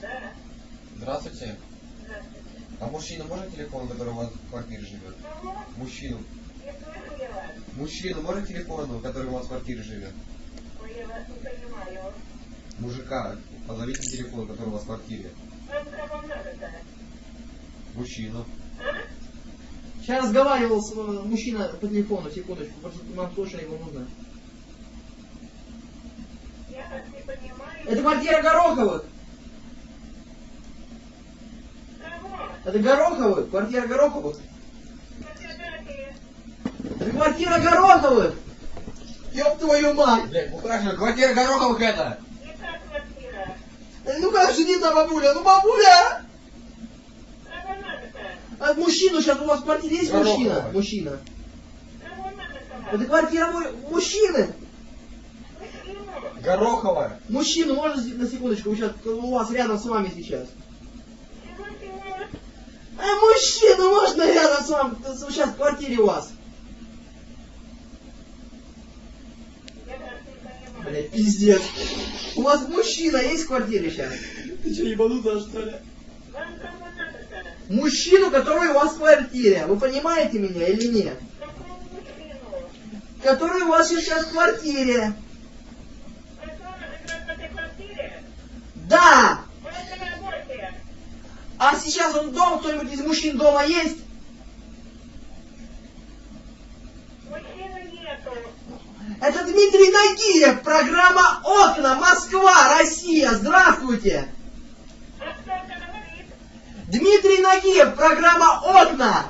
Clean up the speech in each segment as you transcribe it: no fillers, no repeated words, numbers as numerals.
Да. Здравствуйте. Здравствуйте. А мужчина может телефон, который у вас в квартире живет? Кого? Мужчину. Не слышу я вас. Мужчину может телефон, который у вас в квартире живет? Ой, я вас не понимаю. Мужика. Позовите телефон, который у вас в квартире. Вам кого надо-то? Мужчину. А? Сейчас разговаривал мужчина по телефону, секундочку, просто нам срочно его нужно. Я вас не понимаю. Это квартира Гороховых. Кого? Это Гороховых, квартира Гороховых. Фотографии. Это квартира Гороховых. Ёб твою мать. Блядь, спрашиваю, квартира Гороховых это? Не та квартира. Ну как же не та бабуля? Ну бабуля! Кого надо-то? А мужчину сейчас у вас в квартире есть Горохова. мужчина? Мужчина. Кого надо-то? Это квартира мужчины. Мужчину. Горохова. Мужчину можно на секундочку, сейчас у вас рядом с вами сейчас. Чего-чего? А мужчину можно рядом с вами, сейчас в квартире у вас. Я вас не понимаю. Блять, пиздец. У вас мужчина есть в квартире сейчас? Ты что, ебанутая, что ли? Вам кого надо-то? Мужчину, который у вас в квартире. Вы понимаете меня или нет? Какого мужчину? Который у вас сейчас в квартире. Который живет в этой квартире? Да! Он на работе. А сейчас он дома, кто-нибудь из мужчин дома есть? Мужчины нету. Это Дмитрий Нагиев, программа «Окна», Москва, Россия. Здравствуйте! А кто это говорит? Дмитрий Нагиев, программа «Окна».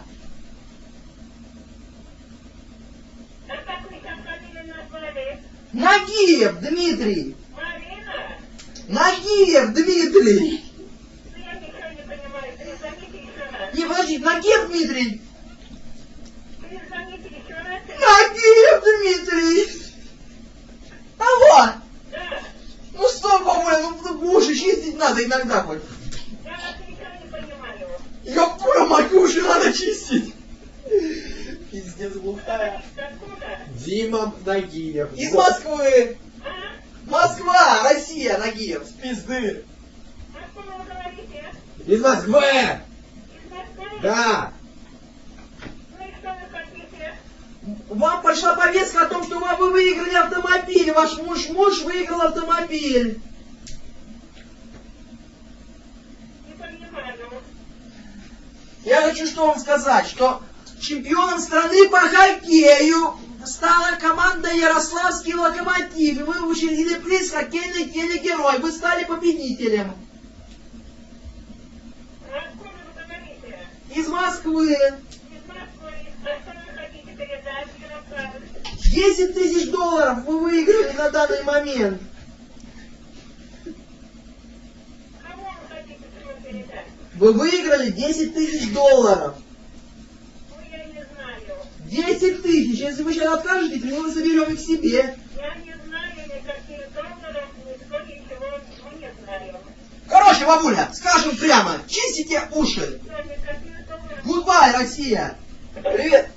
А как вы сейчас фамилию назвали? Нагиев Дмитрий. Марина? Нагиев Дмитрий. Ну я ничего не понимаю. Перезвоните еще раз. Не, подождите, Нагиев Дмитрий. Перезвоните еще раз. Нагиев Дмитрий. Алло. Да. Ну что, бабуля, ну уши чистить надо иногда хоть. Я вас ничего не понимаю. Ёб твою мать, уши надо чистить. Пиздец глухая. Откуда? Дима Нагиев. Из Москвы. А? Москва, Россия, Нагиев. Пизды. Откуда вы говорите? Из Москвы! Из Москвы? Да! Ну и что вы хотите? Вам пошла повестка о том, что вы выиграли автомобиль. Ваш муж выиграл автомобиль. Не понимаю. Я хочу что вам сказать, что чемпионом страны по хоккею стала команда Ярославский Локомотив. И вы учредили приз «Хоккейный телегерой». Вы стали победителем. А откуда вы говорите? Из Москвы. Из Москвы. А что вы хотите передать, Ярославль? 10 тысяч долларов вы выиграли на данный момент. Кому вы хотите что передать? Вы выиграли 10 тысяч долларов. Ну я не знаю. 10 тысяч. Если вы сейчас откажетесь, мы заберем их себе. Я не знаю никаких долларов, никто ничего не знаю. Короче, бабуля, скажем прямо, чистите уши. Я никаких долларов. Гудбай, Россия. Привет.